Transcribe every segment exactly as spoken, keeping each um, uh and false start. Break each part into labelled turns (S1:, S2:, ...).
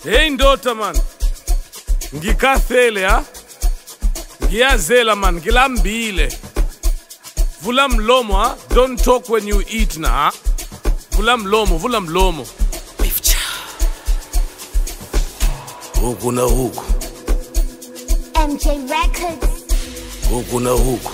S1: Hey ndota man, ngikathele ha, ngiyazela man, ngilambile. Vula mlomo ha, don't talk when you eat na ha. Vula mlomo, vula mlomo. Huku na huku
S2: M J Records.
S1: Huku na huku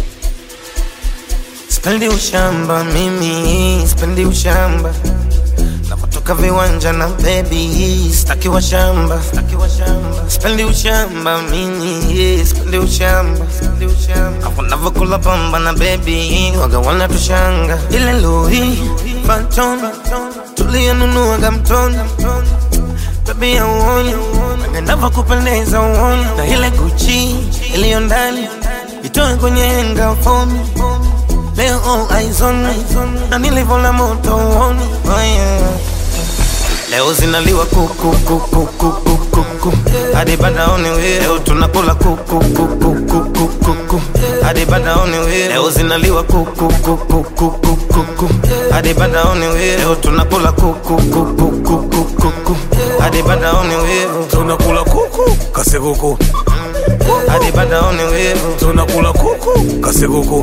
S3: Spendi ushamba mimi, spendi ushamba. Na kutoka viwanja na baby, staki wa shamba, staki wa shamba. Spendi ushamba mimi, spendi ushamba, spendi ushamba. Hapo navokula pamba na baby, waga wana tushanga. Ile Louis Vuitton, tulia nunua gamton. Baby ya uoni, nava kupendeza uoni. Na ile Gucci, iliyo ndani, itoe kwenye henga for me. Leo all eyes on me, na nilivola moto uoni. Oh yeah. Leo zinaliwa kuku kuku kuku kuku hadi badaoni wewe. Leo tunakula kuku kuku kuku kuku hadi badaoni wewe. Leo zinaliwa kuku kuku kuku kuku hadi badaoni wewe. Leo tunakula kuku kuku kuku kuku hadi badaoni wewe.
S1: tunakula kuku kasekuku
S3: hadi badaoni wewe.
S1: tunakula kuku kasekuku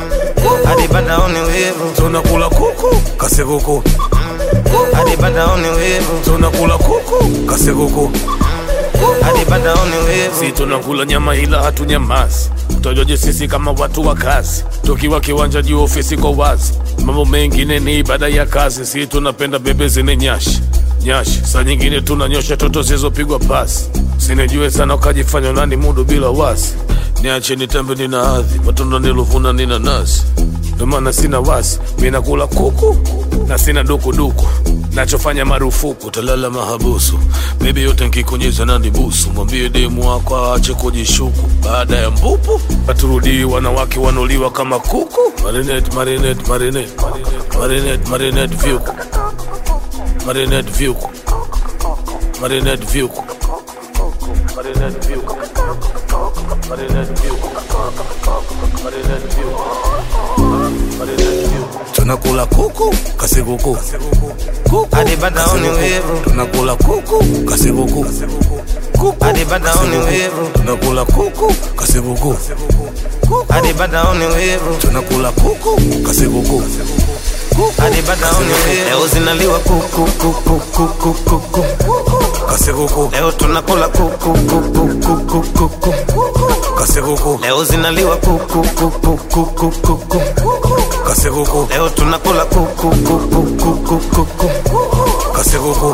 S3: hadi badaoni wewe.
S1: tunakula kuku kasekuku
S3: hadi badaoni wewe.
S1: tunakula kuku kasekuku
S3: hadi badaoni wewe.
S1: si tunakula nyama ila hatunyamazi. Utajoje sisi kama watu wa kazi, tukiwa kiwanja juu ofisi kwa wazi. Mambo mengine ni ibada ya kazi. Si tunapenda bebe zine nyashi nyashi, saa nyingine tunanyosha toto zilizopigwa pasi. Sinijue sana ukajifanya nani mudu bila wasi. Niache nitembe nina hadhi, matunda niluvuna nina nasi. Ndio maana sina wasi, mimi nakula kuku na sina duku duku. Nachofanya marufuku, talala mahabusu. Baby yote nkikunyeza na nibusu. Mwambie demu wako aache kujishuku. Baada ya mbupu, paturudi wanawake wanuliwa kama kuku. Marinette, marinette, marinette, marinette, marinette vyuku. Marinette vyuku. Marinette vyuku. Marinette vyuku. Marinette vyuku. Marinette vyuku. Marinette vyuku. Tunakula kuku kasekuku kuku
S3: hadi badaoni wewe.
S1: tunakula kuku kasekuku kuku
S3: hadi badaoni wewe.
S1: tunakula kuku kasekuku
S3: hadi badaoni wewe.
S1: tunakula kuku kasekuku
S3: hadi badaoni wewe. Leo zinaliwa kuku kuku kuku kuku
S1: kasekuku.
S3: Leo tunakula kuku kuku kuku kuku
S1: Kasekuku.
S3: Leo zinaliwa kuku kuku kuku kuku
S1: Kasekuku.
S3: Leo tunakula kuku kuku kuku kuku
S1: Kasekuku.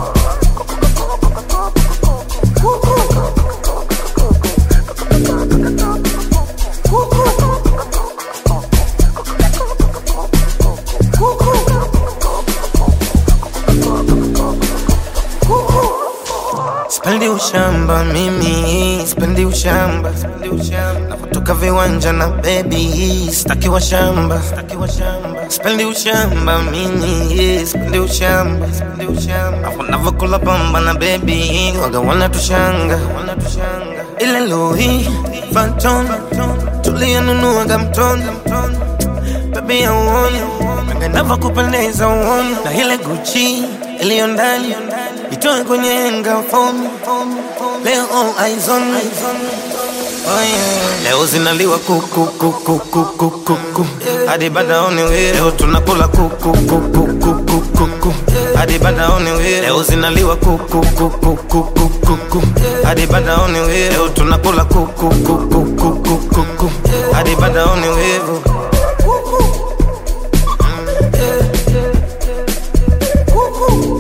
S3: Spendi ushamba mimi, spendi ushamba, spendi ushamba. Na kutoka viwanja na baby, staki wa shamba, staki wa shamba. Spendi ushamba mimi, spendi ushamba, spendi ushamba. Hapo navokula pamba na baby, waga wana tushanga, wana tushanga. Ile Louis Vuitton, tulia nunua gamton. Baby ya uoni, manga navokupendeza uoni. Na ile Gucci, iliyo ndani, itoe kwenye henga for me. Leo all eyes on me. Oh yeah. Leo zinaliwa kuku kuku kuku kuku hadi badaoni wewe. Leo tunakula kuku kuku kuku kuku hadi badaoni wewe. Leo zinaliwa kuku kuku kuku kuku hadi badaoni wewe. Leo tunakula kuku kuku kuku kuku hadi badaoni wewe.
S1: Kuku.